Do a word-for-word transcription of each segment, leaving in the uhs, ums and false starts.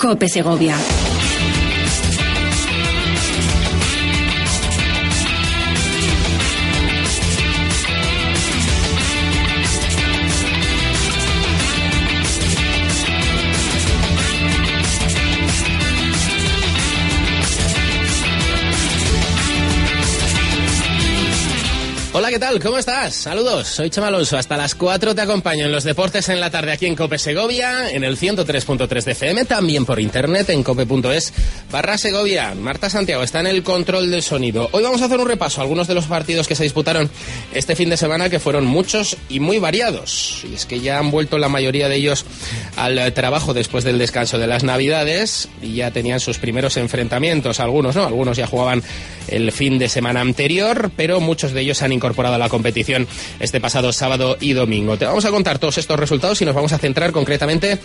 COPE Segovia. Hola, ¿qué tal? ¿Cómo estás? Saludos, soy Chema Alonso. Hasta las cuatro te acompaño en los deportes en la tarde aquí en COPE Segovia, en el ciento tres punto tres de F M, también por internet en cope.es barra Segovia. Marta Santiago está en el control del sonido. Hoy vamos a hacer un repaso a algunos de los partidos que se disputaron este fin de semana, que fueron muchos y muy variados. Y es que ya han vuelto la mayoría de ellos al trabajo después del descanso de las Navidades y ya tenían sus primeros enfrentamientos. Algunos no, algunos ya jugaban el fin de semana anterior, pero muchos de ellos han incorporado a la competición este pasado sábado y domingo. Te vamos a contar todos estos resultados y nos vamos a centrar concretamente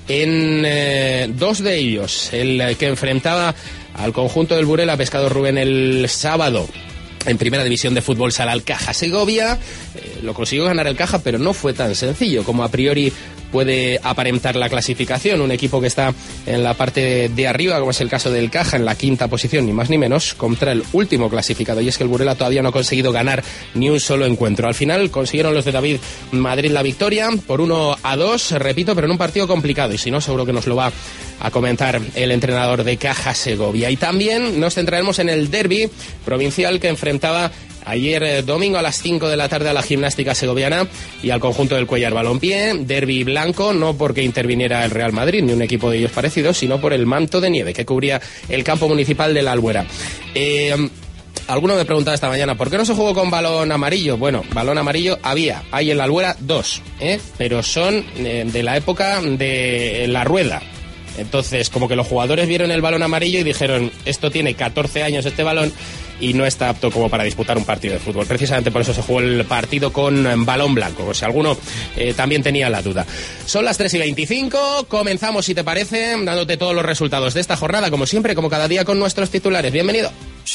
en eh, dos de ellos. El que enfrentaba al conjunto del Burela Pescado Rubén el sábado en Primera División de Fútbol Sala al Caja Segovia. Eh, lo consiguió ganar el Caja, pero no fue tan sencillo como a priori puede aparentar la clasificación. Un equipo que está en la parte de arriba, como es el caso del Caja, en la quinta posición, ni más ni menos, contra el último clasificado. Y es que el Burela todavía no ha conseguido ganar ni un solo encuentro. Al final consiguieron los de David Madrid la victoria por uno a dos, repito, pero en un partido complicado. Y si no, seguro que nos lo va a comentar el entrenador de Caja Segovia. Y también nos centraremos en el derbi provincial que enfrentaba ayer eh, domingo a las cinco de la tarde a la Gimnástica Segoviana y al conjunto del Cuellar Balompié. Derbi blanco, no porque interviniera el Real Madrid ni un equipo de ellos parecido, sino por el manto de nieve que cubría el campo municipal de la Albuera. Eh... Alguno me preguntaba esta mañana, ¿por qué no se jugó con balón amarillo? Bueno, balón amarillo había, hay en la Albuera dos, ¿eh? pero son eh, de la época de la rueda. Entonces, como que los jugadores vieron el balón amarillo y dijeron, esto tiene catorce años este balón y no está apto como para disputar un partido de fútbol. Precisamente por eso se jugó el partido con balón blanco, o si alguno eh, también tenía la duda. Son las tres y veinticinco, comenzamos, si te parece, dándote todos los resultados de esta jornada, como siempre, como cada día, con nuestros titulares. Bienvenido.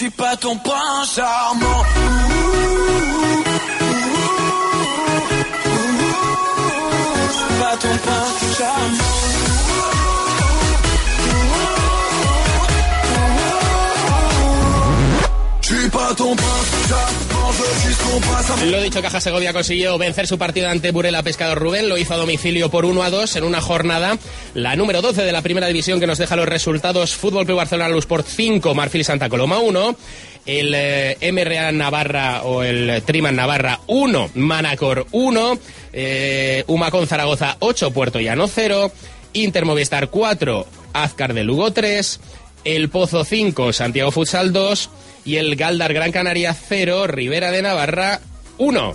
Lo dicho, Caja Segovia consiguió vencer su partido ante Burela Pescado Rubén, lo hizo a domicilio por uno a dos en una jornada, la número doce de la Primera División, que nos deja los resultados: Fútbol Club Barcelona Lusport cinco, Marfil Santa Coloma uno, el eh, M R A Navarra o el Triman Navarra uno, Manacor uno, eh, Humacón Zaragoza ocho, Puerto Llano cero, Inter Movistar cuatro, Azcar de Lugo tres, El Pozo cinco, Santiago Futsal dos y el Galdar Gran Canaria cero, Ribera de Navarra uno.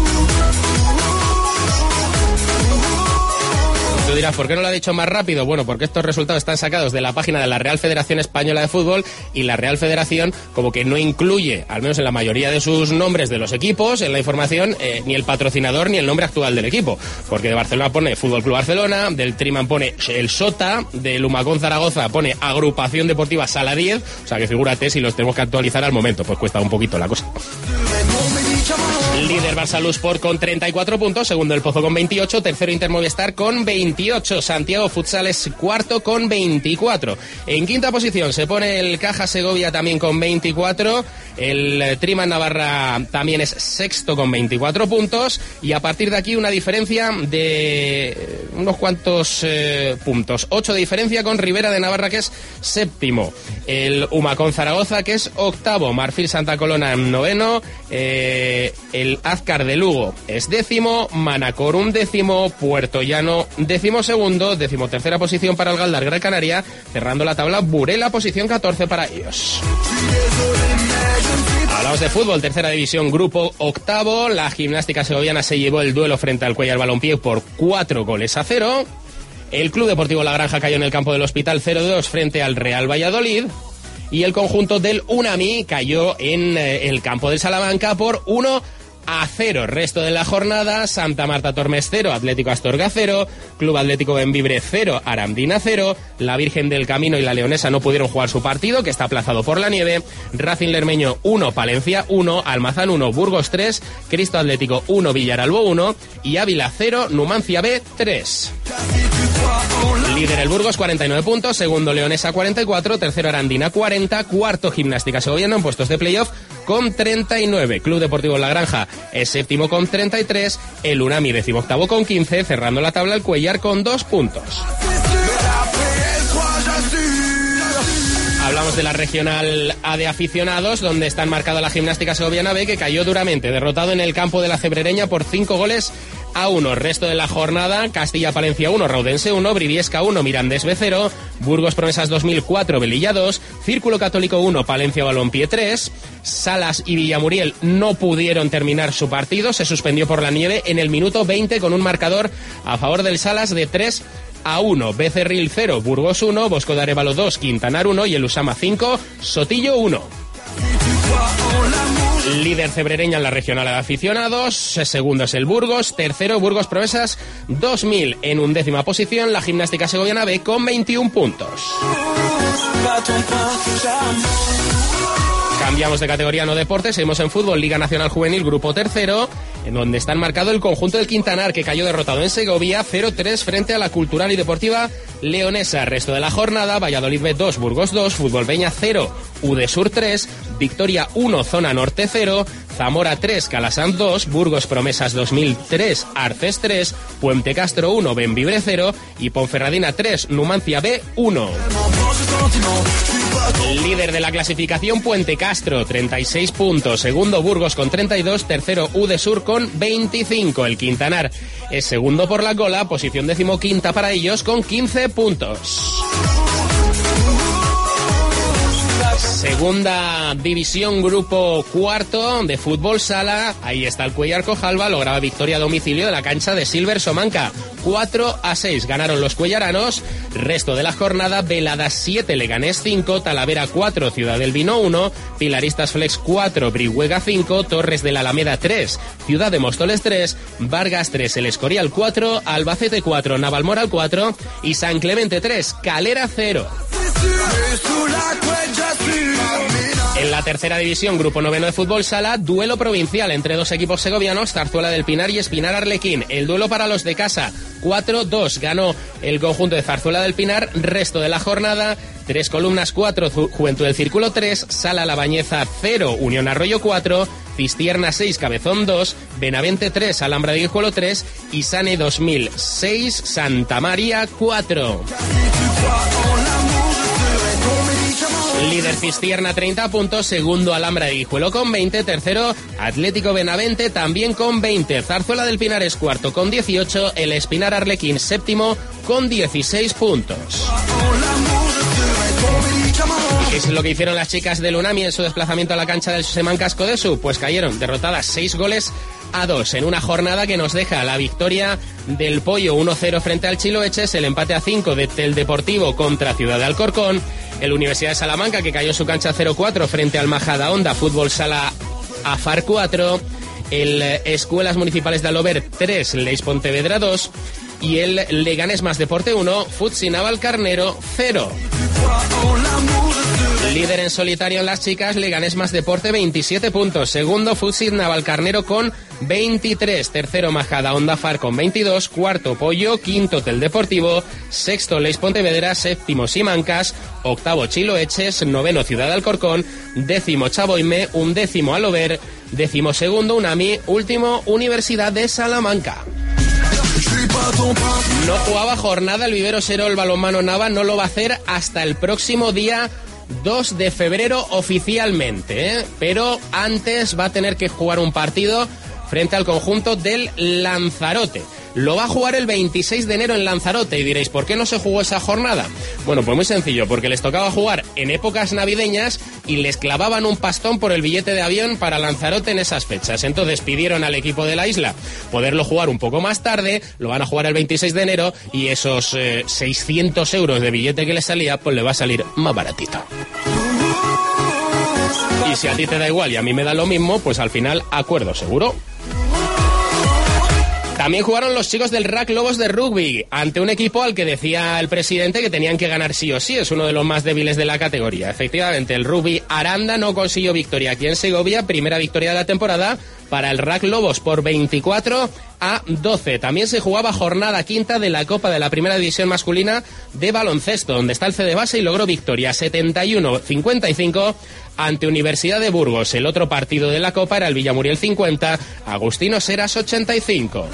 Tú dirás, ¿por qué no lo ha dicho más rápido? Bueno, porque estos resultados están sacados de la página de la Real Federación Española de Fútbol y la Real Federación como que no incluye, al menos en la mayoría de sus nombres de los equipos, en la información, eh, ni el patrocinador ni el nombre actual del equipo. Porque de Barcelona pone Fútbol Club Barcelona, del Triman pone el Sota, del Humacón Zaragoza pone Agrupación Deportiva Sala diez, o sea que figúrate si los tenemos que actualizar al momento, pues cuesta un poquito la cosa. Líder Barça Lusport con treinta y cuatro puntos, segundo El Pozo con veintiocho, tercero Inter Movistar con veintiocho, Santiago Futsal es cuarto con veinticuatro. En quinta posición se pone el Caja Segovia también con veinticuatro, el Triman Navarra también es sexto con veinticuatro puntos y a partir de aquí una diferencia de unos cuantos eh, puntos, ocho de diferencia con Ribera de Navarra, que es séptimo, el Humacón Zaragoza, que es octavo, Marfil Santa Coloma en noveno, eh, el Azcar de Lugo es décimo, Manacor un décimo, Puerto Llano décimo segundo, décimo tercera posición para el Galdar Gran Canaria, cerrando la tabla Burela posición catorce para ellos. Hablamos de fútbol, tercera división, grupo octavo, la Gimnástica Segoviana se llevó el duelo frente al Cuellar Balompié por cuatro goles a cero, el Club Deportivo La Granja cayó en el campo del Hospital cero dos frente al Real Valladolid, y el conjunto del Unami cayó en eh, el campo del Salamanca por uno a cero. Resto de la jornada: Santa Marta Tormes cero, Atlético Astorga cero, Club Atlético Bembibre cero, Arandina cero, la Virgen del Camino y la Leonesa no pudieron jugar su partido, que está aplazado por la nieve, Racing Lermeño uno, Palencia uno, Almazán uno, Burgos tres, Cristo Atlético uno, Villaralbo uno y Ávila cero, Numancia B tres. Líder el Burgos, cuarenta y nueve puntos, segundo Leonesa, cuarenta y cuatro, tercero Arandina, cuarenta, cuarto Gimnástica Segoviana en puestos de playoff con treinta y nueve. Club Deportivo La Granja es séptimo con treinta y tres, el Unami decimoctavo con quince, cerrando la tabla el Cuellar con dos puntos. Hablamos de la regional A de aficionados, donde está enmarcada la Gimnástica Segoviana B, que cayó duramente, derrotado en el campo de la Cebrereña por cinco goles a uno. Resto de la jornada: Castilla-Palencia uno, Raudense uno, Briviesca uno, Mirandés B cero, Burgos Promesas dos mil cuatro, Velilla dos, Círculo Católico uno, Palencia Balompié tres, Salas y Villamuriel no pudieron terminar su partido, se suspendió por la nieve en el minuto veinte con un marcador a favor del Salas de tres a uno. Becerril cero, Burgos uno, Bosco de Arévalo dos, Quintanar uno y el Usama cinco, Sotillo uno. Líder cebrereña en la regional de aficionados, segundo es el Burgos, tercero Burgos Promesas dos mil. En undécima posición la Gimnástica Segoviana B con veintiún puntos. Cambiamos de categoría, no deporte, seguimos en fútbol, Liga Nacional Juvenil, grupo tercero, en donde está enmarcado el conjunto del Quintanar, que cayó derrotado en Segovia cero tres frente a la Cultural y Deportiva Leonesa. Resto de la jornada: Valladolid B dos, Burgos dos, Fútbol Peña cero, Udesur tres, Victoria uno, Zona Norte cero, Zamora tres, Calasant dos, Burgos Promesas dos mil tres, Arces tres, Puente Castro uno, Benvibre cero y Ponferradina tres, Numancia B uno. Líder de la clasificación Puente Castro, treinta y seis puntos, segundo Burgos con treinta y dos, tercero Udesur con veinticinco. El Quintanar es segundo por la cola, posición decimoquinta para ellos con quince puntos. Segunda división, grupo cuarto de fútbol sala. Ahí está el Cuellar Cojalba, lograba victoria a domicilio de la cancha de Silver Somanca. cuatro a seis ganaron los cuellaranos. Resto de la jornada: Velada siete, Leganés cinco, Talavera cuatro, Ciudad del Vino uno, Pilaristas Flex cuatro, Brihuega cinco, Torres de la Alameda tres, Ciudad de Móstoles tres, Vargas tres, El Escorial cuatro, Albacete cuatro, Navalmoral cuatro y San Clemente tres, Calera cero. En la tercera división, grupo noveno de fútbol sala, duelo provincial entre dos equipos segovianos, Zarzuela del Pinar y Espinar Arlequín. El duelo para los de casa, cuatro dos, ganó el conjunto de Zarzuela del Pinar. Resto de la jornada: Tres Columnas cuatro, Juventud del Círculo tres, Sala La Bañeza cero, Unión Arroyo cuatro, Cistierna seis, Cabezón dos, Benavente tres, Alhambra de Guijuelo tres y Sane dos mil seis, Santa María cuatro. Líder Cistierna, treinta puntos, segundo Alhambra de Guijuelo con veinte, tercero Atlético Benavente también con veinte, Zarzuela del Pinar es cuarto con dieciocho, el Espinar Arlequín séptimo con dieciséis puntos. ¿Y qué es lo que hicieron las chicas del Unami en su desplazamiento a la cancha del Semán Casco de Su? Pues cayeron derrotadas seis goles a dos en una jornada que nos deja la victoria del Pollo uno cero frente al Chiloeches, el empate a cinco del Deportivo contra Ciudad de Alcorcón, el Universidad de Salamanca, que cayó en su cancha cero cuatro frente al Majadahonda Fútbol Sala Afar cuatro, el Escuelas Municipales de Alober tres, Leis Pontevedra dos y el Leganés Más Deporte uno, Futsi Navalcarnero cero. Líder en solitario en las chicas, Leganés Más Deporte veintisiete puntos, segundo Futsi Navalcarnero con veintitrés, tercero Majadahonda Far con veintidós, cuarto Pollo, quinto Tel Deportivo, sexto Leis Pontevedra, séptimo Simancas, octavo Chiloeches, noveno Ciudad de Alcorcón, décimo Chaboime, undécimo Alober, décimo segundo Unami, último Universidad de Salamanca. No jugaba jornada el Vivero Serol Balonmano Nava, no lo va a hacer hasta el próximo día dos de febrero oficialmente, ¿eh? Pero antes va a tener que jugar un partido frente al conjunto del Lanzarote. Lo va a jugar el veintiséis de enero en Lanzarote y diréis, ¿por qué no se jugó esa jornada? Bueno, pues muy sencillo, porque les tocaba jugar en épocas navideñas y les clavaban un pastón por el billete de avión para Lanzarote en esas fechas. Entonces pidieron al equipo de la isla poderlo jugar un poco más tarde, lo van a jugar el veintiséis de enero y esos eh, seiscientos euros de billete que les salía, pues le va a salir más baratito. Y si a ti te da igual y a mí me da lo mismo, pues al final acuerdo seguro. También jugaron los chicos del R A C Lobos de rugby ante un equipo al que decía el presidente que tenían que ganar sí o sí. Es uno de los más débiles de la categoría. Efectivamente, el rugby Aranda no consiguió victoria aquí en Segovia. Primera victoria de la temporada para el R A C Lobos por veinticuatro a doce. También se jugaba jornada quinta de la Copa de la Primera División Masculina de Baloncesto, donde está el C de Base y logró victoria setenta y uno a cincuenta y cinco ante Universidad de Burgos. El otro partido de la Copa era el Villamuriel cincuenta, Agustino Seras ochenta y cinco.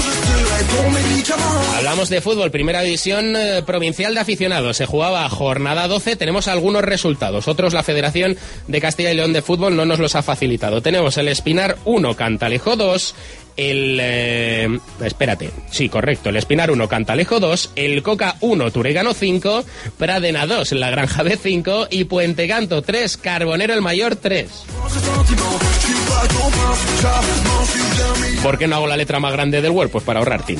Hablamos de fútbol, Primera División eh, Provincial de Aficionados. Se jugaba jornada doce, tenemos algunos resultados. Otros la Federación de Castilla y León de Fútbol no nos los ha facilitado. Tenemos el Espinar uno, Cantalejo dos, el... Eh, espérate, sí, correcto, el Espinar uno, Cantalejo dos, el Coca uno, Turegano cinco, Pradena dos, La Granja B cinco y Puente Canto tres, Carbonero el Mayor tres. ¿Por qué no hago la letra más grande del Word? Pues para ahorrar tinta.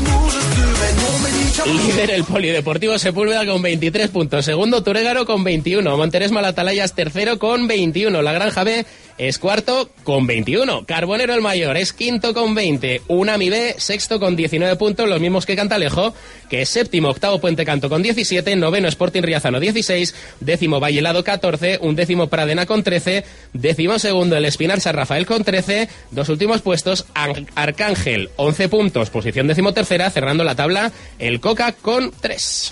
Líder el Polideportivo Sepúlveda con veintitrés puntos. Segundo Turegano con veintiuno. Monterés Malatalayas tercero con veintiuno. La Granja B es cuarto con veintiuno. Carbonero el Mayor es quinto con veinte. Unami B sexto con diecinueve puntos, los mismos que Cantalejo, que es séptimo. Octavo Puente Canto con diecisiete. Noveno Sporting Riazano dieciséis. Décimo Vallelado catorce. Un décimo Pradena con trece. Décimo segundo el Espinar San Rafael con trece. Dos últimos puestos Arcángel once puntos. Posición décimo tercera. Cerrando la tabla el Coca con tres.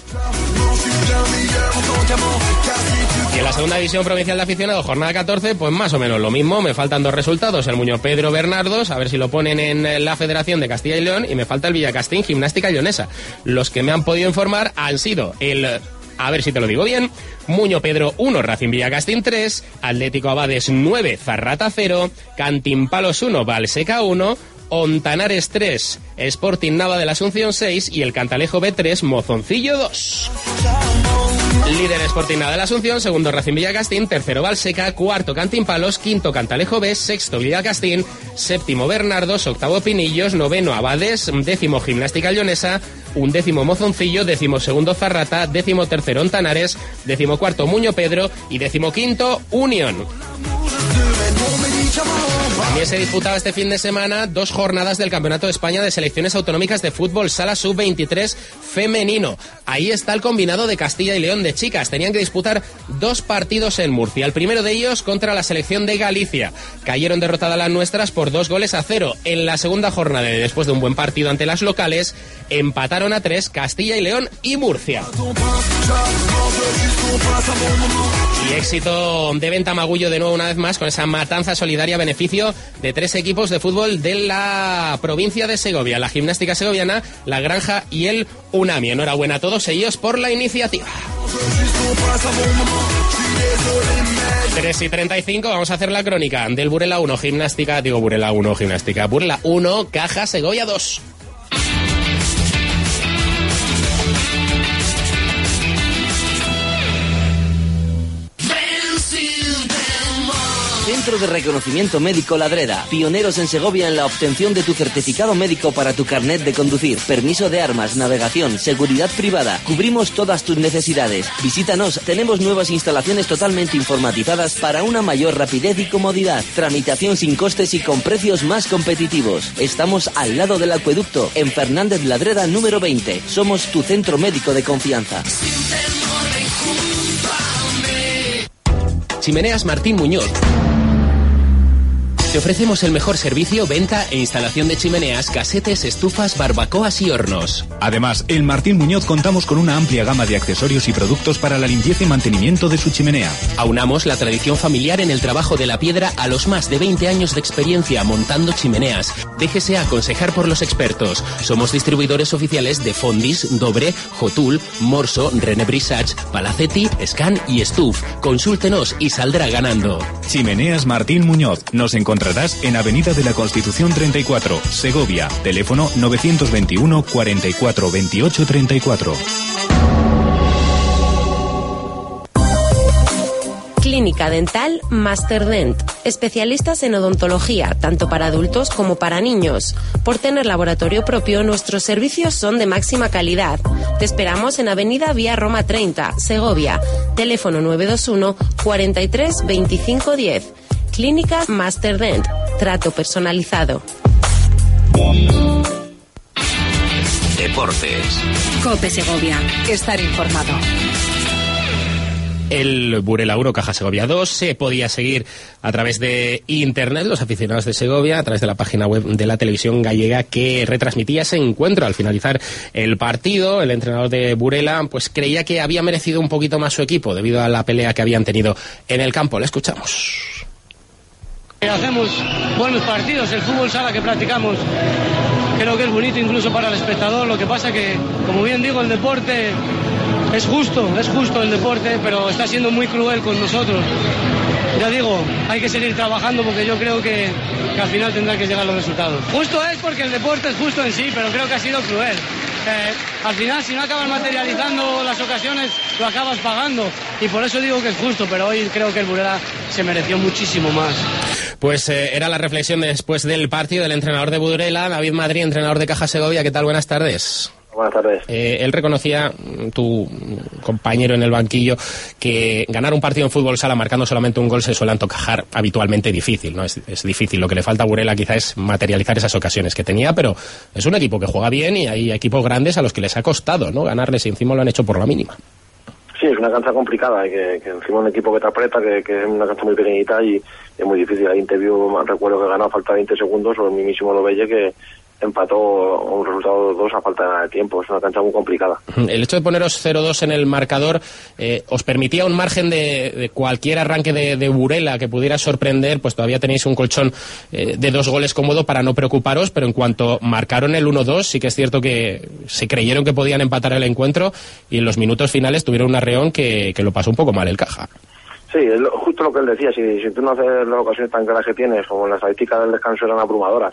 Y en la segunda división provincial de aficionados, jornada catorce, pues más o menos lo mismo. Me faltan dos resultados, el Muñoz Pedro Bernardos, a ver si lo ponen en la Federación de Castilla y León, y me falta el Villacastín Gimnástica Leonesa. Los que me han podido informar han sido el... a ver si te lo digo bien, Muño Pedro uno, Racing Villacastín tres, Atlético Abades nueve, Zarrata cero, Cantimpalos uno, Valseca uno, Ontanares tres, Sporting Nava de la Asunción seis y el Cantalejo B tres, Mozoncillo dos. Líder Sporting Nava de la Asunción, segundo Racing Villacastín, tercero Valseca, cuarto Cantimpalos, quinto Cantalejo B, sexto Villacastín, séptimo Bernardos, octavo Pinillos, noveno Abades, décimo Gimnástica Leonesa, undécimo Mozoncillo, décimo segundo Zarrata, décimo tercero Ontanares, décimo cuarto Muño Pedro y décimo quinto Unión. También se disputaba este fin de semana dos jornadas del Campeonato de España de Selecciones Autonómicas de Fútbol Sala sub veintitrés femenino. Ahí está el combinado de Castilla y León de chicas. Tenían que disputar dos partidos en Murcia. El primero de ellos contra la selección de Galicia. Cayeron derrotadas las nuestras por dos goles a cero. En la segunda jornada, después de un buen partido ante las locales, empataron a tres Castilla y León y Murcia. Y éxito de Venta Magullo de nuevo una vez más con esa matanza solidaria a beneficio de tres equipos de fútbol de la provincia de Segovia, la Gimnástica Segoviana, la Granja y el Unami. Enhorabuena a todos ellos por la iniciativa. tres y treinta y cinco, vamos a hacer la crónica del Burela uno, Gimnástica, digo Burela uno, Gimnástica, Burela uno, Caja Segovia dos. Centro de Reconocimiento Médico Ladreda. Pioneros en Segovia en la obtención de tu certificado médico para tu carnet de conducir, permiso de armas, navegación, seguridad privada. Cubrimos todas tus necesidades. Visítanos, tenemos nuevas instalaciones totalmente informatizadas para una mayor rapidez y comodidad. Tramitación sin costes y con precios más competitivos. Estamos al lado del acueducto, en Fernández Ladreda número veinte. Somos tu centro médico de confianza. Chimeneas Martín Muñoz. Te ofrecemos el mejor servicio, venta e instalación de chimeneas, casetes, estufas, barbacoas y hornos. Además, en Martín Muñoz contamos con una amplia gama de accesorios y productos para la limpieza y mantenimiento de su chimenea. Aunamos la tradición familiar en el trabajo de la piedra a los más de veinte años de experiencia montando chimeneas. Déjese aconsejar por los expertos. Somos distribuidores oficiales de Fondis, Dobre, Jotul, Morso, René Brisach, Palacete, Scan y Stuf. Consúltenos y saldrá ganando. Chimeneas Martín Muñoz. Nos encontrarás en Avenida de la Constitución treinta y cuatro, Segovia. Teléfono novecientos veintiuno, cuarenta y cuatro, veintiocho, treinta y cuatro. Clínica Dental Masterdent. Especialistas en odontología, tanto para adultos como para niños. Por tener laboratorio propio, nuestros servicios son de máxima calidad. Te esperamos en Avenida Vía Roma treinta, Segovia. Teléfono nueve dos uno, cuarenta y tres, veinticinco diez. Clínica Masterdent. Trato personalizado. Deportes. COPE Segovia. Estar informado. El Burela uno, Caja Segovia dos, se podía seguir a través de internet, los aficionados de Segovia, a través de la página web de la televisión gallega que retransmitía ese encuentro. Al finalizar el partido, el entrenador de Burela pues creía que había merecido un poquito más su equipo debido a la pelea que habían tenido en el campo. Le escuchamos. Hacemos buenos partidos, el fútbol sala que practicamos creo que es bonito incluso para el espectador. Lo que pasa que, como bien digo, el deporte es justo, es justo el deporte, pero está siendo muy cruel con nosotros. Ya digo, hay que seguir trabajando porque yo creo que, que al final tendrán que llegar los resultados. Justo es porque el deporte es justo en sí, pero creo que ha sido cruel. Eh, al final, si no acabas materializando las ocasiones, lo acabas pagando. Y por eso digo que es justo, pero hoy creo que el Burela se mereció muchísimo más. Pues eh, era la reflexión después del partido del entrenador de Burela, David Madrid, entrenador de Caja Segovia. ¿Qué tal? Buenas tardes. Buenas tardes. Eh, él reconocía, tu compañero en el banquillo, que ganar un partido en fútbol sala marcando solamente un gol se suele antojar habitualmente difícil, ¿no? Es, es difícil. Lo que le falta a Burela quizá es materializar esas ocasiones que tenía, pero es un equipo que juega bien y hay equipos grandes a los que les ha costado, ¿no?, ganarles, y encima lo han hecho por la mínima. Sí, es una cancha complicada, que, que encima un equipo que te aprieta, que, que es una cancha muy pequeñita y es muy difícil. Hay interview, recuerdo que ganó a falta de veinte segundos, o el mismísimo Lobelle, que empató un resultado dos a falta de tiempo. Es una cancha muy complicada. El hecho de poneros cero dos en el marcador eh, os permitía un margen de, de cualquier arranque de, de Burela que pudiera sorprender, pues todavía tenéis un colchón eh, de dos goles cómodo para no preocuparos, pero en cuanto marcaron el uno dos, sí que es cierto que se creyeron que podían empatar el encuentro y en los minutos finales tuvieron un arreón que, que lo pasó un poco mal el Caja. Sí, es lo, justo lo que él decía. Si, si tú no haces las ocasiones tan claras que tienes, como en las estadísticas del descanso eran abrumadoras,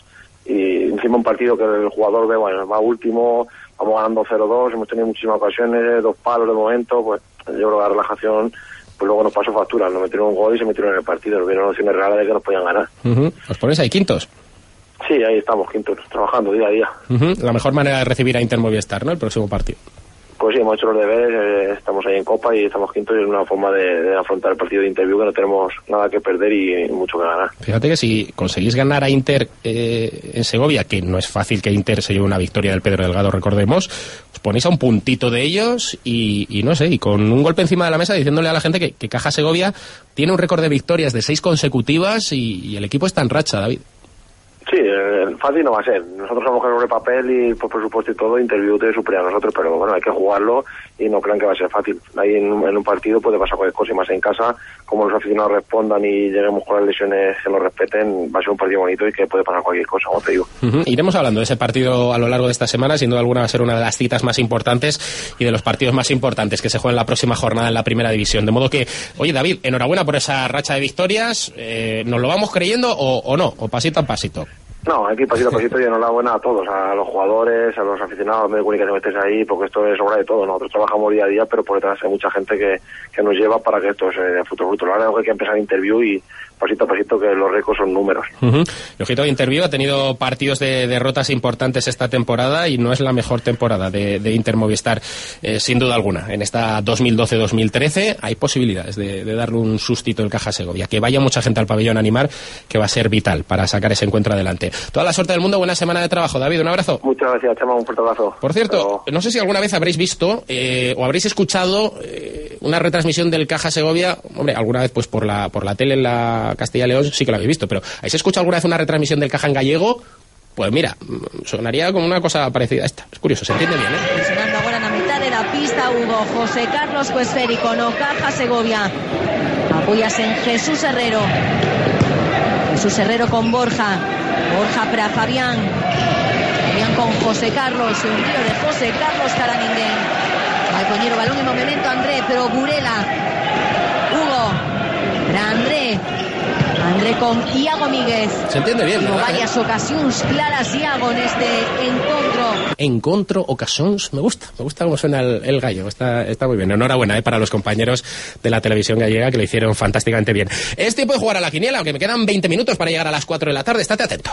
y encima un partido que el jugador ve, bueno, va último, vamos ganando cero dos, hemos tenido muchísimas ocasiones, dos palos de momento, pues yo creo que la relajación pues luego nos pasó factura, nos metieron un gol y se metieron en el partido, nos vieron opciones reales de que nos podían ganar. Uh-huh. ¿Os ponéis ahí quintos? Sí, ahí estamos, quintos, trabajando día a día. Uh-huh. La mejor manera de recibir a Inter Movistar, ¿no?, el próximo partido. Pues sí, hemos hecho los deberes, eh, estamos ahí en Copa y estamos quintos, y es una forma de, de afrontar el partido de Interview, que no tenemos nada que perder y, y mucho que ganar. Fíjate que si conseguís ganar a Inter eh, en Segovia, que no es fácil que Inter se lleve una victoria del Pedro Delgado, recordemos, os ponéis a un puntito de ellos y, y no sé, y con un golpe encima de la mesa diciéndole a la gente que, que Caja Segovia tiene un récord de victorias de seis consecutivas y, y el equipo está en racha, David. Sí, eh, fácil no va a ser. Nosotros somos que sobre papel y por, por supuesto y todo, Interview te supera a nosotros, pero bueno, hay que jugarlo y no crean que va a ser fácil. Ahí en, en un partido puede pasar cualquier cosa, y más en casa, como los aficionados respondan y lleguemos con las lesiones que lo respeten, va a ser un partido bonito y que puede pasar cualquier cosa, como te digo. Uh-huh. Iremos hablando de ese partido a lo largo de esta semana, sin duda alguna va a ser una de las citas más importantes y de los partidos más importantes que se juegan la próxima jornada en la Primera División. De modo que, oye David, enhorabuena por esa racha de victorias, eh, ¿nos lo vamos creyendo o, o no? ¿O pasito a pasito? No, aquí pasito a pasito y enhorabuena a todos, a los jugadores, a los aficionados, me da que te metes ahí, porque esto es obra de todo. Nosotros trabajamos día a día, pero por detrás hay mucha gente que, que nos lleva para que esto se dé fruto fruto. Ahora hay que empezar el Interview y pasito a pasito, que los récords son números. Uh-huh. El ojito de Interview ha tenido partidos de derrotas importantes esta temporada y no es la mejor temporada de, de Inter Movistar, eh, sin duda alguna. En esta dos mil doce dos mil trece hay posibilidades de, de darle un sustito al Caja Segovia. Que vaya mucha gente al pabellón a animar, que va a ser vital para sacar ese encuentro adelante. Toda la suerte del mundo, buena semana de trabajo. David, un abrazo. Muchas gracias, Chema, un fuerte abrazo. Por cierto, Pero... no sé si alguna vez habréis visto eh, o habréis escuchado eh, una retransmisión del Caja Segovia. Hombre, alguna vez pues por la por la tele en la Castilla y León sí que lo habéis visto, pero ¿habéis escuchado alguna vez una retransmisión del Caja en gallego? Pues mira, sonaría como una cosa parecida a esta. Es curioso, se entiende bien, ¿eh? Presionando ahora na mitad de la pista Hugo José Carlos Cuesférico, no Caja Segovia. Apóyase en Jesús Herrero. Jesús Herrero con Borja. Borja para Fabián. Fabián con José Carlos. Un tiro de José Carlos Caraminguén. Balcoñero, balón en movimiento André, pero Burela. Hugo. Para André. André con Iago Míguez. Se entiende bien, ¿verdad? No varias ocasiones claras Iago en este encuentro. Encuentro, ocasiones, me gusta, me gusta cómo suena el, el gallo, está, está muy bien. Enhorabuena eh, para los compañeros de la televisión gallega que lo hicieron fantásticamente bien. Es tiempo de jugar a la quiniela, aunque me quedan veinte minutos para llegar a las cuatro de la tarde, estate atento.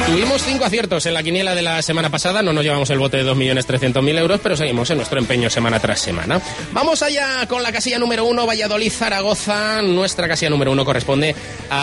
Tuvimos cinco aciertos en la quiniela de la semana pasada, no nos llevamos el bote de dos millones trescientos mil euros, pero seguimos en nuestro empeño semana tras semana. Vamos allá con la casilla número uno, Valladolid-Zaragoza. Nuestra casilla número uno corresponde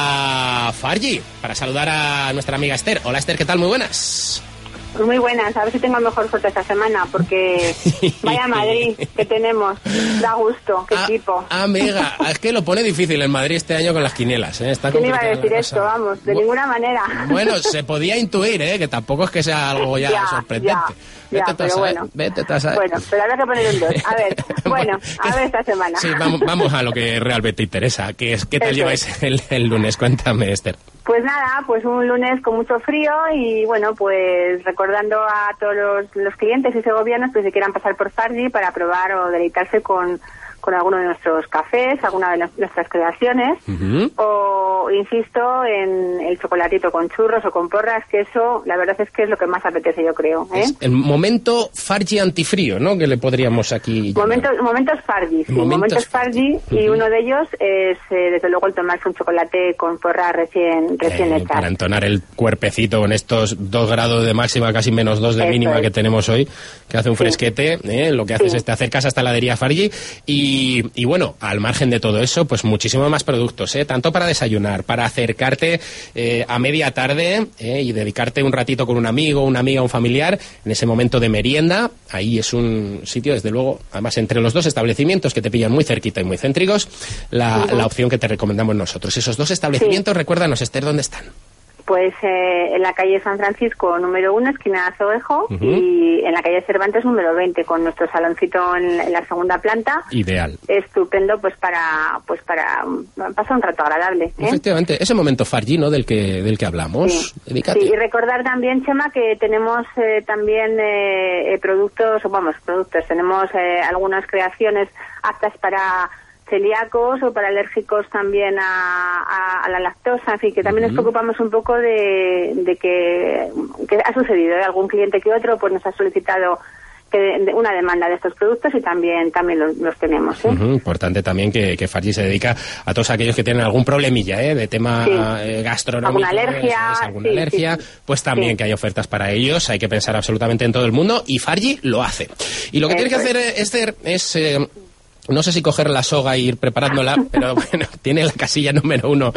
a Fargi, para saludar a nuestra amiga Esther. Hola Esther, ¿qué tal? Muy buenas. Pues muy buenas, a ver si tengo mejor suerte esta semana, porque vaya Madrid que tenemos, da gusto, qué ah, tipo. Amiga, es que lo pone difícil en Madrid este año con las quinielas, ¿eh? Está ¿Quién iba a decir esto? Vamos, de Bu ninguna manera. Bueno, se podía intuir, ¿eh? Que tampoco es que sea algo ya, ya sorprendente. Ya. Vete Ya, pero bueno. Vete a saber. Bueno, pero habrá que poner un dos. A ver, bueno, a ver esta semana. Sí, vamos, vamos a lo que realmente interesa. ¿Qué, es, qué tal Eso lleváis es. el, el lunes? Cuéntame, Esther. Pues nada, pues un lunes con mucho frío y bueno, pues recordando a todos los, los clientes y segovianos pues si quieran pasar por Fargi para probar o deleitarse con, con alguno de nuestros cafés, alguna de las, nuestras creaciones, uh-huh. o insisto en el chocolatito con churros o con porras, que eso la verdad es que es lo que más apetece, yo creo. ¿eh? Es el momento Fargi antifrío, ¿no? Que le podríamos aquí llamar. Momentos, momentos Fargi, sí, momentos, momentos Fargi, uh-huh. y uno de ellos es eh, desde luego el tomarse un chocolate con porra recién, recién eh, hecha. Para entonar el cuerpecito con estos dos grados de máxima, casi menos dos de eso mínima es. Que tenemos hoy, que hace un sí. fresquete, ¿eh? Lo que haces sí. es te acercas hasta la heladería Fargi y Y, y bueno, al margen de todo eso, pues muchísimos más productos, ¿eh? Tanto para desayunar, para acercarte eh, a media tarde ¿eh? y dedicarte un ratito con un amigo, una amiga, un familiar, en ese momento de merienda. Ahí es un sitio, desde luego, además entre los dos establecimientos que te pillan muy cerquita y muy céntricos, la, uh-huh. la opción que te recomendamos nosotros. Esos dos establecimientos, sí. recuérdanos, Esther, ¿dónde están? Pues eh, en la calle San Francisco número uno, esquina Azoguejo, uh-huh. y en la calle Cervantes número veinte, con nuestro saloncito en, en la segunda planta. Ideal. Estupendo, pues para pues para pasar un rato agradable. ¿eh? Efectivamente, ese momento Fargi, ¿no? Del que del que hablamos. Sí. Sí, y recordar también, Chema, que tenemos eh, también eh, productos, vamos, productos, tenemos eh, algunas creaciones aptas para celíacos o para alérgicos también a, a, a la lactosa, en fin, que también uh-huh. nos preocupamos un poco de, de que, que ha sucedido, ¿eh? Algún cliente que otro pues nos ha solicitado que una demanda de estos productos y también también los, los tenemos. ¿eh? Uh-huh. Importante también que, que Fargi se dedica a todos aquellos que tienen algún problemilla ¿eh? de tema sí. eh, gastronómico. ¿Alguna alergia? ¿sabes? ¿Alguna sí, alergia? Sí, sí. Pues también sí. que hay ofertas para ellos, hay que pensar absolutamente en todo el mundo y Fargi lo hace. Y lo que Eso tiene que hacer, es. Esther, es... Eh, no sé si coger la soga e ir preparándola, pero bueno, tiene la casilla número uno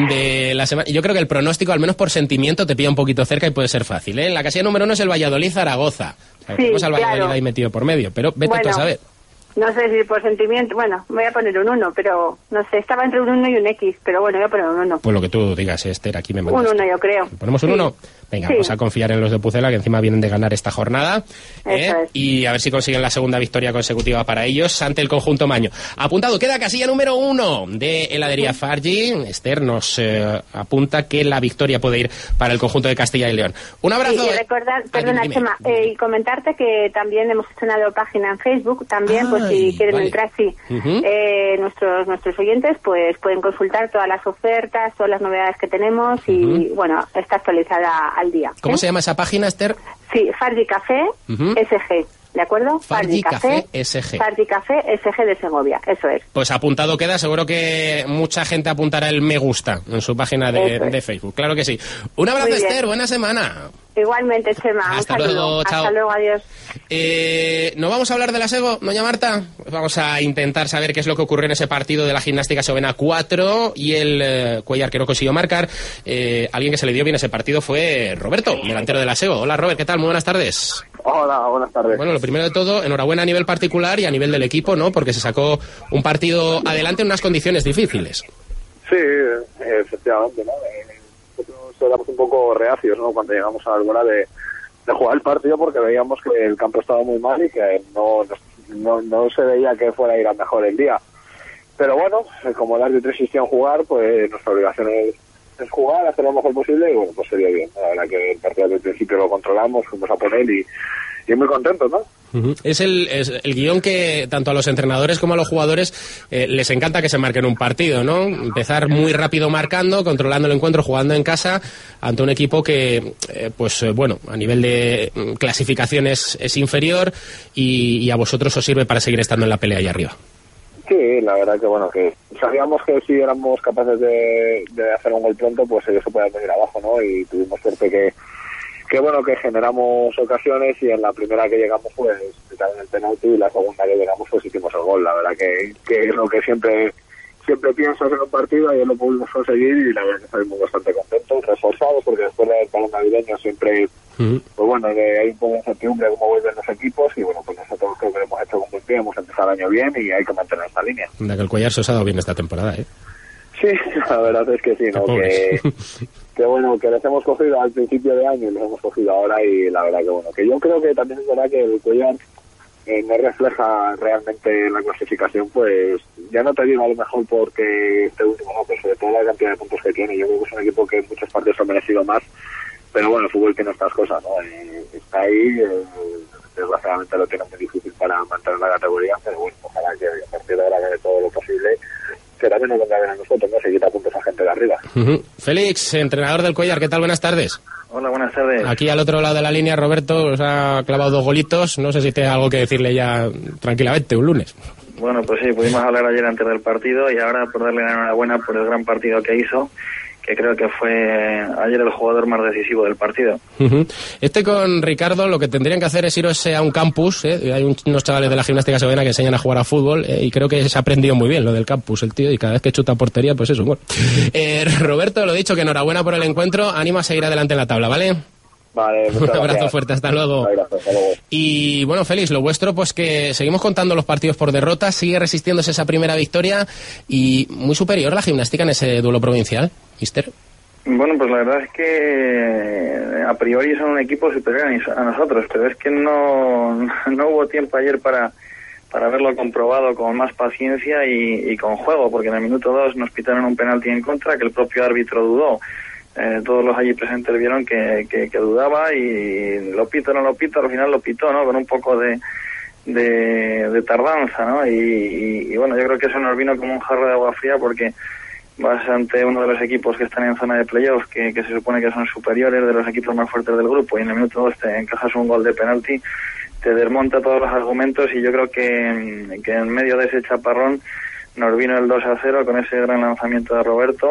de la semana. Yo creo que el pronóstico, al menos por sentimiento, te pilla un poquito cerca y puede ser fácil, ¿eh? La casilla número uno es el Valladolid-Zaragoza. O sea, sí, tenemos al Valladolid claro. ahí metido por medio, pero vete bueno, tú a saber. No sé si por sentimiento, bueno, voy a poner un uno, pero no sé, estaba entre un uno y un X, pero bueno, voy a poner un uno. Pues lo que tú digas, Esther, aquí me mandas. Un uno, yo creo. ¿Ponemos un uno? Sí. Venga, sí. vamos a confiar en los de Pucela, que encima vienen de ganar esta jornada. ¿eh? Es. Y a ver si consiguen la segunda victoria consecutiva para ellos ante el conjunto maño. Apuntado, queda casilla número uno de heladería sí. Fargi. Esther nos eh, apunta que la victoria puede ir para el conjunto de Castilla y León. Un abrazo. Sí, y recordar, perdona, dime, Chema, dime. Eh, y comentarte que también hemos estrenado página en Facebook, también, Ay, pues si quieren vale. entrar, sí. Uh-huh. Eh, nuestros nuestros oyentes pues pueden consultar todas las ofertas, todas las novedades que tenemos y, uh-huh. bueno, está actualizada al día. ¿Cómo ¿eh? se llama esa página, Esther? Sí, Fargi Café uh-huh. S G, ¿de acuerdo? Fargi Café S G. Fargi Café S G de Segovia, eso es. Pues apuntado queda, seguro que mucha gente apuntará el me gusta en su página de, de Facebook, claro que sí. Un abrazo, Esther, buena semana. Igualmente, Chema. Hasta un luego, chao. Hasta luego, adiós. Eh, ¿No vamos a hablar de la Sego, doña Marta? Pues vamos a intentar saber qué es lo que ocurrió en ese partido de la Gimnástica Segoviana cuatro y el eh, Cuellar, que no consiguió marcar. Eh, alguien que se le dio bien ese partido fue Roberto, delantero de la Sego. Hola, Robert, ¿qué tal? Muy buenas tardes. Hola, buenas tardes. Bueno, lo primero de todo, enhorabuena a nivel particular y a nivel del equipo, ¿no? Porque se sacó un partido adelante en unas condiciones difíciles. Sí, efectivamente, ¿no? Nosotros éramos un poco reacios, ¿no? Cuando llegamos a la hora de, de jugar el partido, porque veíamos que el campo estaba muy mal y que no, no, no se veía que fuera a ir a mejor el día. Pero bueno, como el árbitro insistía en jugar, pues nuestra obligación es, es jugar, hacer lo mejor posible y bueno, pues se dio bien. La verdad que el partido desde el principio lo controlamos, fuimos a por él y, y muy contentos, ¿no? Uh-huh. Es el, es el guión que tanto a los entrenadores como a los jugadores eh, les encanta que se marque en un partido, ¿no? Empezar muy rápido marcando, controlando el encuentro, jugando en casa ante un equipo que, eh, pues eh, bueno, a nivel de clasificación es, es inferior y, y a vosotros os sirve para seguir estando en la pelea ahí arriba. Sí, la verdad que bueno, que sabíamos que si éramos capaces de, de hacer un gol pronto, pues eso puede venir abajo, ¿no? Y tuvimos suerte que, que bueno, que generamos ocasiones y en la primera que llegamos pues también el penalti y la segunda que llegamos pues hicimos el gol. La verdad que, que es lo que siempre siempre piensas en un partido y lo pudimos conseguir y la verdad que estamos bastante contentos, reforzados, porque después del parón navideño siempre, uh-huh. pues bueno, que hay un poco de incertidumbre cómo vuelven los equipos y bueno, pues nosotros creo que lo hemos hecho con buen pie, hemos empezado el año bien y hay que mantener esta línea. De que el Cuéllar se os ha dado bien esta temporada, ¿eh? Sí, la verdad es que sí, ¿no? Que, que bueno, que les hemos cogido al principio de año y les hemos cogido ahora y la verdad que bueno, que yo creo que también es verdad que el Cuéllar eh, no refleja realmente la clasificación, pues ya no te digo a lo mejor porque este último no, pero sobre todo la cantidad de puntos que tiene. Yo creo que es un equipo que en muchos partidos ha merecido más, pero bueno, el fútbol tiene estas cosas, ¿no? Eh, está ahí, eh, desgraciadamente lo tiene muy difícil para mantener la categoría, pero bueno, ojalá que a partir de ahora haga todo lo posible, que también nos venga bien a nosotros, ¿no? Se quita puntos a gente de arriba. Uh-huh. Félix, entrenador del Cuéllar, ¿qué tal? Buenas tardes. Hola, buenas tardes. Aquí al otro lado de la línea, Roberto os ha clavado dos golitos. No sé si tienes algo que decirle ya tranquilamente un lunes. Bueno, pues sí, pudimos hablar ayer antes del partido y ahora por darle la enhorabuena por el gran partido que hizo, que creo que fue ayer el jugador más decisivo del partido. Uh-huh. Este con Ricardo lo que tendrían que hacer es irse a un campus, ¿eh? Hay unos chavales de la gimnástica segoviana que enseñan a jugar a fútbol, ¿eh? Y creo que se ha aprendido muy bien lo del campus el tío y cada vez que chuta portería pues eso, bueno. Eh, Roberto, lo dicho, que enhorabuena por el encuentro, ánimo a seguir adelante en la tabla, ¿vale? Vale, un abrazo gracias. Fuerte, hasta luego. Gracias, hasta luego. Y bueno, Félix, lo vuestro, pues que seguimos contando los partidos por derrota, sigue resistiéndose esa primera victoria y muy superior la gimnástica en ese duelo provincial, mister. Bueno, pues la verdad es que a priori son un equipo superior a nosotros, pero es que no, no hubo tiempo ayer para, para haberlo comprobado con más paciencia y, y con juego, porque en el minuto dos nos pitaron un penalti en contra que el propio árbitro dudó. Eh, todos los allí presentes vieron que, que, que dudaba y lo pito, no lo pito, al final lo pitó, ¿no? Con un poco de, de, de tardanza, ¿no? Y, y, y bueno, yo creo que eso nos vino como un jarro de agua fría porque vas ante uno de los equipos que están en zona de playoffs, que, que se supone que son superiores, de los equipos más fuertes del grupo, y en el minuto dos te encajas un gol de penalti, te desmonta todos los argumentos y yo creo que, que en medio de ese chaparrón nos vino el dos a cero con ese gran lanzamiento de Roberto.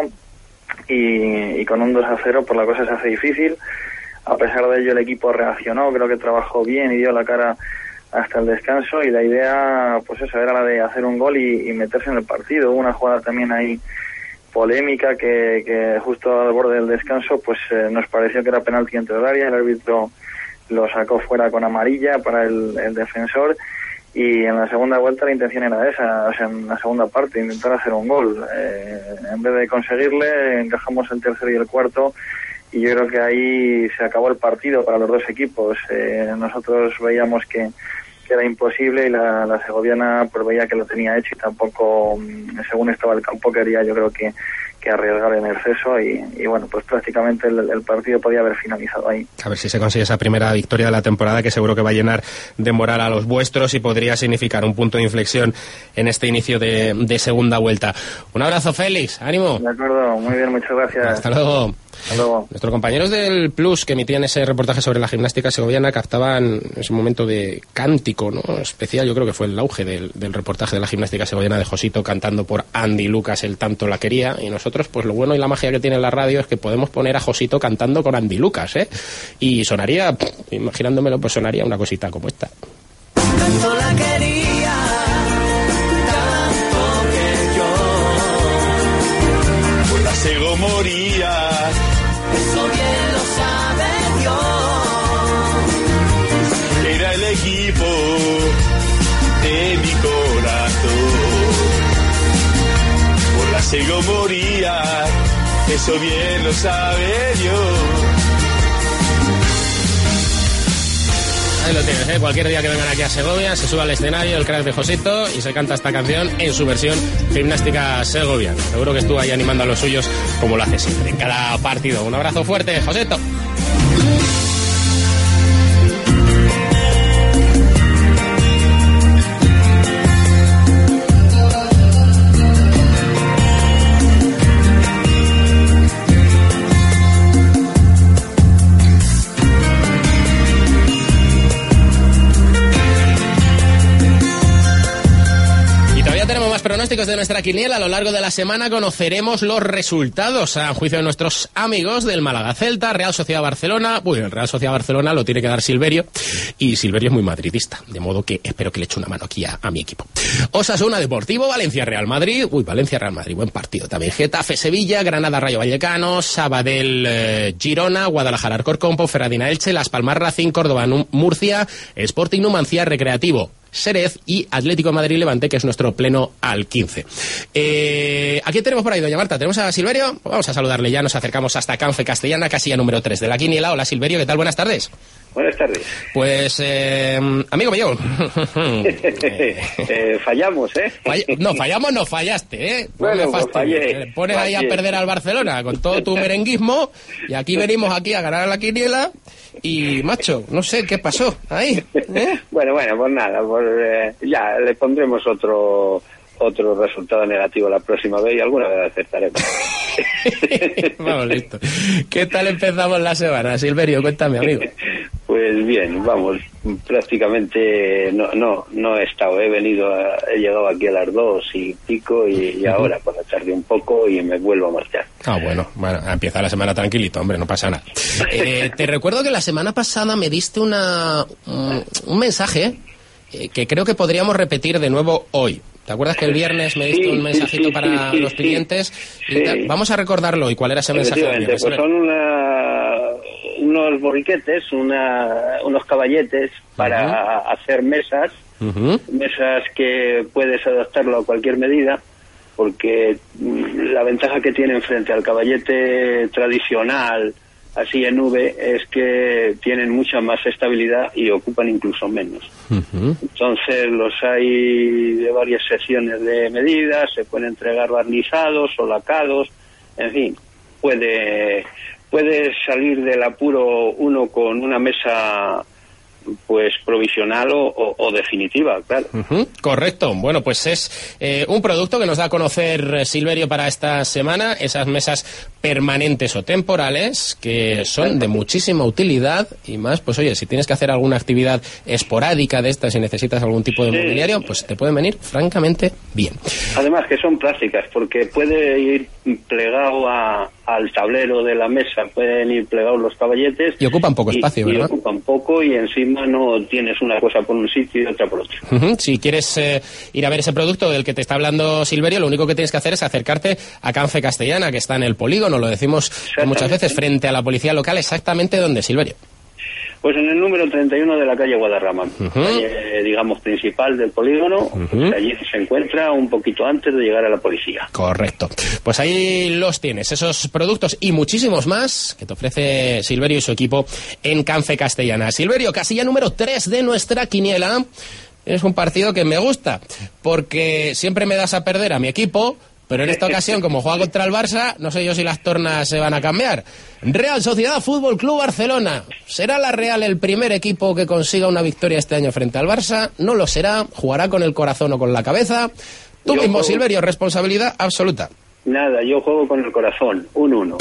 Y, y con un dos a cero pues la cosa se hace difícil. A pesar de ello el equipo reaccionó, creo que trabajó bien y dio la cara hasta el descanso y la idea pues eso era la de hacer un gol y, y meterse en el partido. Hubo una jugada también ahí polémica que, que justo al borde del descanso pues eh, nos pareció que era penalti entre el área, el árbitro lo sacó fuera con amarilla para el, el defensor. Y en la segunda vuelta la intención era esa, o sea, en la segunda parte, intentar hacer un gol. Eh, en vez de conseguirle, encajamos el tercero y el cuarto, y yo creo que ahí se acabó el partido para los dos equipos. Eh, nosotros veíamos que, que era imposible y la, la segoviana pues veía que lo tenía hecho y tampoco, según estaba el campo, quería yo creo que, que arriesgar en exceso y, y bueno, pues prácticamente el, el partido podía haber finalizado ahí. A ver si se consigue esa primera victoria de la temporada que seguro que va a llenar de moral a los vuestros y podría significar un punto de inflexión en este inicio de, de segunda vuelta. Un abrazo, Félix, ánimo. De acuerdo, muy bien, muchas gracias. Hasta luego. Hasta luego. Nuestros compañeros del Plus que emitían ese reportaje sobre la gimnástica segoviana captaban ese momento de cántico, ¿no? Especial, yo creo que fue el auge del, del reportaje de la gimnástica segoviana de Josito cantando por Andy Lucas, el tanto la quería, y nosotros, pues lo bueno y la magia que tiene la radio es que podemos poner a Josito cantando con Andy Lucas, ¿eh? Y sonaría, pff, imaginándomelo, pues sonaría una cosita como esta. Tanto la quería, tanto que yo por la Sego moría. Eso bien lo sabe Dios. Era el equipo de mi corazón. Por la Sego moría. Eso bien lo sabe Dios. Ahí lo tienes, ¿eh? Cualquier día que vengan aquí a Segovia se sube al escenario el crack de Josito y se canta esta canción en su versión gimnástica segoviana. Seguro que estuvo ahí animando a los suyos como lo hace siempre en cada partido. Un abrazo fuerte, Josito. pronósticos de nuestra quiniela. A lo largo de la semana conoceremos los resultados a juicio de nuestros amigos del Málaga Celta, Real Sociedad Barcelona. Uy, el Real Sociedad Barcelona lo tiene que dar Silverio, y Silverio es muy madridista, de modo que espero que le eche una mano aquí a, a mi equipo. Osasuna Deportivo, Valencia Real Madrid. Uy, Valencia Real Madrid, buen partido también. Getafe Sevilla, Granada Rayo Vallecano, Sabadell eh, Girona, Guadalajara Alcorcón, Ponferradina Elche, Las Palmas Racing, Córdoba Murcia, Sporting Numancia, Recreativo Xerez y Atlético de Madrid Levante, que es nuestro pleno al quince. Eh, ¿A quién tenemos por ahí, doña Marta? ¿Tenemos a Silverio? Pues vamos a saludarle ya, nos acercamos hasta Canfe Castellana, casilla número tres de la quiniela. Hola Silverio, ¿qué tal? Buenas tardes. Buenas tardes. Pues, eh, amigo mío. eh, fallamos, ¿eh? Fall... No, fallamos, no fallaste, ¿eh? Bueno, no pues fallé. Pones fallé. ahí a perder al Barcelona con todo tu merenguismo, y aquí venimos aquí a ganar la quiniela. Y, macho, no sé qué pasó ahí, ¿eh? Bueno, bueno, pues nada, pues eh, ya le pondremos otro otro resultado negativo la próxima vez y alguna vez acertaremos. Vamos, listo. ¿Qué tal empezamos la semana, Silverio? Cuéntame, amigo. Pues bien, vamos, prácticamente no no no he estado, he venido, a, he llegado aquí a las dos y pico y, y ahora por la tarde un poco y me vuelvo a marchar. Ah, bueno, bueno, empieza la semana tranquilito, hombre, no pasa nada. Eh, te recuerdo que la semana pasada me diste una un, un mensaje eh, que creo que podríamos repetir de nuevo hoy. ¿Te acuerdas que el viernes me diste sí, un mensajito sí, sí, para sí, los sí, clientes? Sí. Y vamos a recordarlo. ¿Y cuál era ese mensaje? Pues son una, unos borriquetes, una, unos caballetes para uh-huh. hacer mesas, uh-huh. mesas que puedes adaptarlo a cualquier medida, porque la ventaja que tienen frente al caballete tradicional, así en V, es que tienen mucha más estabilidad y ocupan incluso menos. Uh-huh. Entonces los hay de varias secciones de medidas, se pueden entregar barnizados o lacados, en fin, puede, puede salir del apuro uno con una mesa pues provisional o, o, o definitiva, claro. Uh-huh, correcto. Bueno, pues es eh, un producto que nos da a conocer Silverio para esta semana, esas mesas permanentes o temporales que son de muchísima utilidad y más, pues oye, si tienes que hacer alguna actividad esporádica de estas y necesitas algún tipo de sí. mobiliario, pues te pueden venir francamente bien. Además que son prácticas porque puede ir plegado a, al tablero de la mesa, pueden ir plegados los caballetes. Y ocupan poco y, espacio, y ¿verdad? ocupan poco y encima no tienes una cosa por un sitio y otra por otro. Uh-huh. Si quieres eh, ir a ver ese producto del que te está hablando Silverio, lo único que tienes que hacer es acercarte a Canfe Castellana, que está en el polígono, lo decimos muchas veces, frente a la policía local. Exactamente donde, Silverio. Pues en el número treinta y uno de la calle Guadarrama, uh-huh. calle, digamos, principal del polígono, uh-huh. pues allí se encuentra un poquito antes de llegar a la policía. Correcto. Pues ahí los tienes, esos productos y muchísimos más que te ofrece Silverio y su equipo en Canfe Castellana. Silverio, casilla número tres de nuestra quiniela. Es un partido que me gusta, porque siempre me das a perder a mi equipo, pero en esta ocasión, como juega contra el Barça, no sé yo si las tornas se van a cambiar. Real Sociedad Fútbol Club Barcelona. ¿Será la Real el primer equipo que consiga una victoria este año frente al Barça? No lo será. ¿Jugará con el corazón o con la cabeza? Tú yo mismo, juego... Silverio, responsabilidad absoluta. Nada, yo juego con el corazón. Un uno.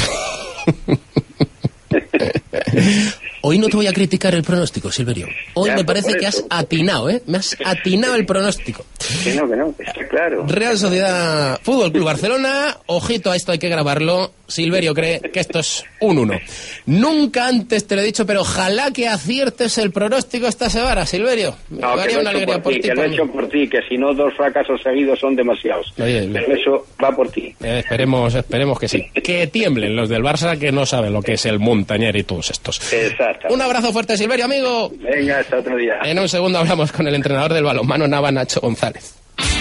Hoy no te voy a criticar el pronóstico, Silverio. Hoy ya, me parece que has atinado, ¿eh? Me has atinado el pronóstico. Que no, que no, que está claro. Real Sociedad Fútbol Club Barcelona. Ojito a esto, hay que grabarlo. Silverio cree que esto es un uno. Nunca antes te lo he dicho, pero ojalá que aciertes el pronóstico esta semana, Silverio. Me no, daría una alegría por ti. Que lo he hecho por ti, que si no dos fracasos seguidos son demasiados. Oye, pero eso va por ti. Eh, esperemos, esperemos que sí. Que tiemblen los del Barça, que no saben lo que es el Montañer y todos estos. Exacto. Un abrazo fuerte, Silverio, amigo. Venga, hasta otro día. En un segundo hablamos con el entrenador del balonmano Nava, Nacho González.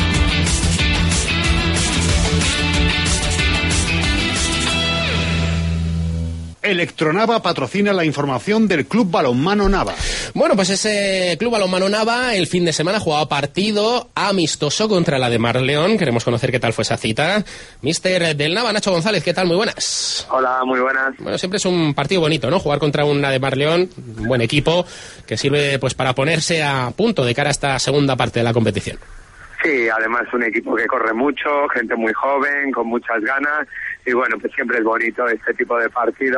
Electronava patrocina la información del Club Balonmano Nava. Bueno, pues ese Club Balonmano Nava el fin de semana jugaba partido amistoso contra la de Marleón. Queremos conocer qué tal fue esa cita. Mister del Nava, Nacho González, ¿qué tal? Muy buenas. Hola, muy buenas. Bueno, siempre es un partido bonito, ¿no? Jugar contra una de Marleón, un buen equipo, que sirve pues para ponerse a punto de cara a esta segunda parte de la competición. Sí, además un equipo que corre mucho, gente muy joven, con muchas ganas, y bueno, pues siempre es bonito este tipo de partidos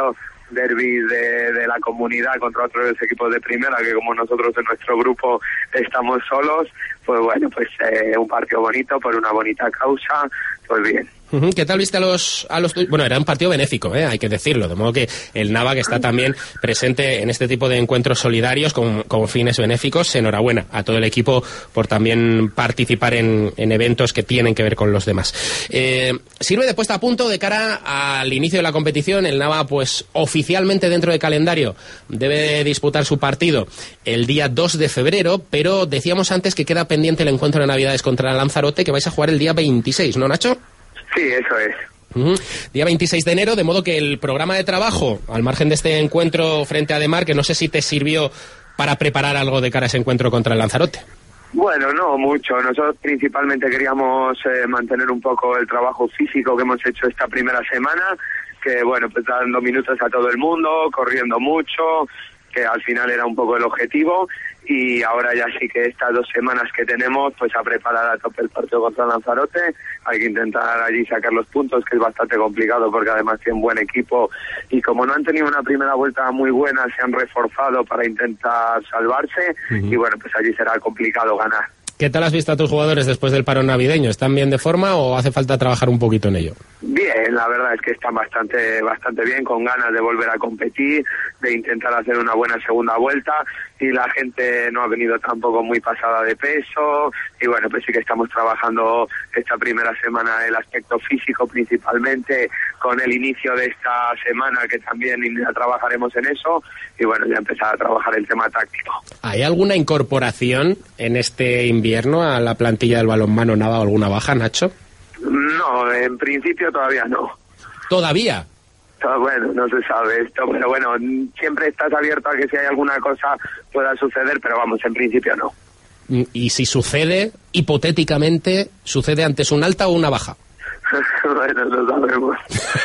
derbis de, de la comunidad contra otros equipos de primera, que como nosotros en nuestro grupo estamos solos, pues bueno, pues eh, un partido bonito por una bonita causa, pues bien. ¿Qué tal viste a los, a los... Bueno, era un partido benéfico, ¿eh? Hay que decirlo, de modo que el Nava, que está también presente en este tipo de encuentros solidarios con, con fines benéficos, enhorabuena a todo el equipo por también participar en, en eventos que tienen que ver con los demás. Eh, sirve de puesta a punto de cara al inicio de la competición. El Nava, pues oficialmente dentro de calendario, debe disputar su partido el día dos de febrero, pero decíamos antes que queda pendiente el encuentro de Navidades contra Lanzarote, que vais a jugar el día veintiséis, ¿no, Nacho? Sí, eso es. Uh-huh. Día veintiséis de enero, de modo que el programa de trabajo, al margen de este encuentro frente a Ademar, que no sé si te sirvió para preparar algo de cara a ese encuentro contra el Lanzarote. Bueno, no mucho. Nosotros principalmente queríamos eh, mantener un poco el trabajo físico que hemos hecho esta primera semana, que bueno, pues dando minutos a todo el mundo, corriendo mucho, que al final era un poco el objetivo. Y ahora ya sí que estas dos semanas que tenemos, pues a preparar a tope el partido contra Lanzarote. Hay que intentar allí sacar los puntos, que es bastante complicado porque además tienen buen equipo. Y como no han tenido una primera vuelta muy buena, se han reforzado para intentar salvarse. Uh-huh. Y bueno, pues allí será complicado ganar. ¿Qué tal has visto a tus jugadores después del parón navideño? ¿Están bien de forma o hace falta trabajar un poquito en ello? Bien, la verdad es que están bastante bastante bien, con ganas de volver a competir, de intentar hacer una buena segunda vuelta, y la gente no ha venido tampoco muy pasada de peso, y bueno, pues sí que estamos trabajando esta primera semana el aspecto físico principalmente, con el inicio de esta semana que también ya trabajaremos en eso, y bueno, ya empezar a trabajar el tema táctico. ¿Hay alguna incorporación en este invierno a la plantilla del balonmano Nava o alguna baja, Nacho? No, en principio todavía no. ¿Todavía? Bueno, no se sabe esto, pero bueno, siempre estás abierto a que si hay alguna cosa pueda suceder, pero vamos, en principio no. Y si sucede, hipotéticamente, ¿sucede antes un alta o una baja? Bueno, no sabemos.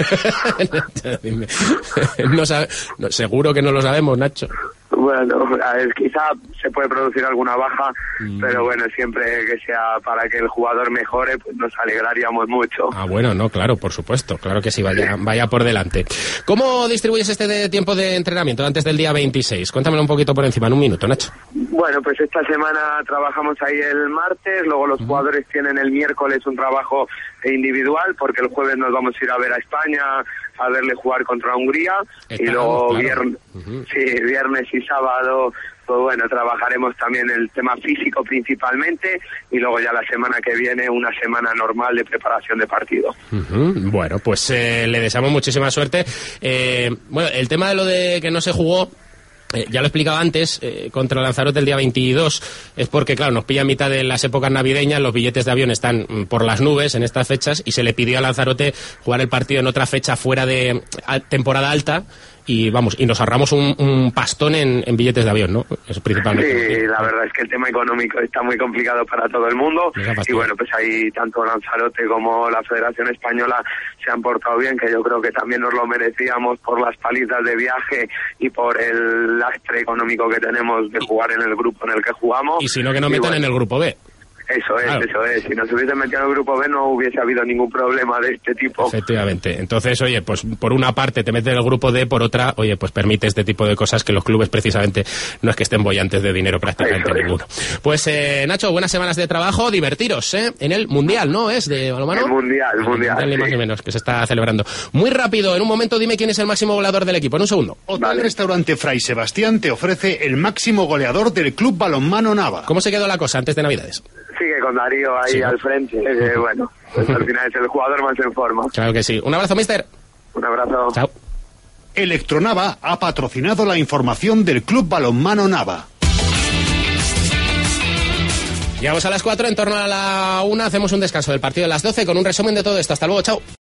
no sabe, no, seguro que no lo sabemos, Nacho. Bueno, a ver, quizá se puede producir alguna baja, mm. pero bueno, siempre que sea para que el jugador mejore, pues nos alegraríamos mucho. Ah, bueno, no, claro, por supuesto, claro que sí, vaya, vaya por delante. ¿Cómo distribuyes este de tiempo de entrenamiento antes del día veintiséis? Cuéntamelo un poquito por encima, en un minuto, Nacho. Bueno, pues esta semana trabajamos ahí el martes, luego los mm. jugadores tienen el miércoles un trabajo individual, porque el jueves nos vamos a ir a ver a España, a verle jugar contra Hungría, Está, y luego claro. viernes, uh-huh. sí, viernes y sábado, pues bueno, trabajaremos también el tema físico principalmente, y luego ya la semana que viene una semana normal de preparación de partido. Uh-huh. Bueno, pues eh, le deseamos muchísima suerte. Eh, bueno, el tema de lo de que no se jugó, Eh, ya lo explicaba antes, eh, contra Lanzarote el día veintidós, es porque, claro, nos pilla a mitad de las épocas navideñas, los billetes de avión están mm, por las nubes en estas fechas, y se le pidió a Lanzarote jugar el partido en otra fecha fuera de a, temporada alta, y vamos, y nos ahorramos un, un pastón en, en billetes de avión, ¿no? Eso principalmente. Sí, la verdad es que el tema económico está muy complicado para todo el mundo, y bueno, pues ahí tanto Lanzarote como la Federación Española se han portado bien, que yo creo que también nos lo merecíamos por las palizas de viaje y por el lastre económico que tenemos de jugar en el grupo en el que jugamos. Y si no, que no metan bueno, en el grupo B. Eso es, claro. eso es. Si nos hubiesen metido en el grupo B no hubiese habido ningún problema de este tipo. Efectivamente. Entonces, oye, pues por una parte te metes en el grupo D, por otra, oye, pues permite este tipo de cosas que los clubes precisamente no es que estén bollantes de dinero prácticamente ninguno. Pues, eh, Nacho, buenas semanas de trabajo, divertiros, ¿eh? En el Mundial, ¿no? ¿Es de balonmano? El Mundial, el Mundial. Mundial, sí. Más o menos, que se está celebrando. Muy rápido, en un momento dime quién es el máximo goleador del equipo, en un segundo. Hotel vale. Restaurante Fray Sebastián te ofrece el máximo goleador del Club Balonmano Nava. ¿Cómo se quedó la cosa antes de Navidades? Sigue con Darío ahí sí, al frente, eh, bueno, pues al final es el jugador más en forma. Claro que sí. Un abrazo, mister. Un abrazo. Chao. Electronava ha patrocinado la información del Club Balonmano Nava. Llegamos a las cuatro, en torno a la una hacemos un descanso del partido de las doce con un resumen de todo esto. Hasta luego, chao.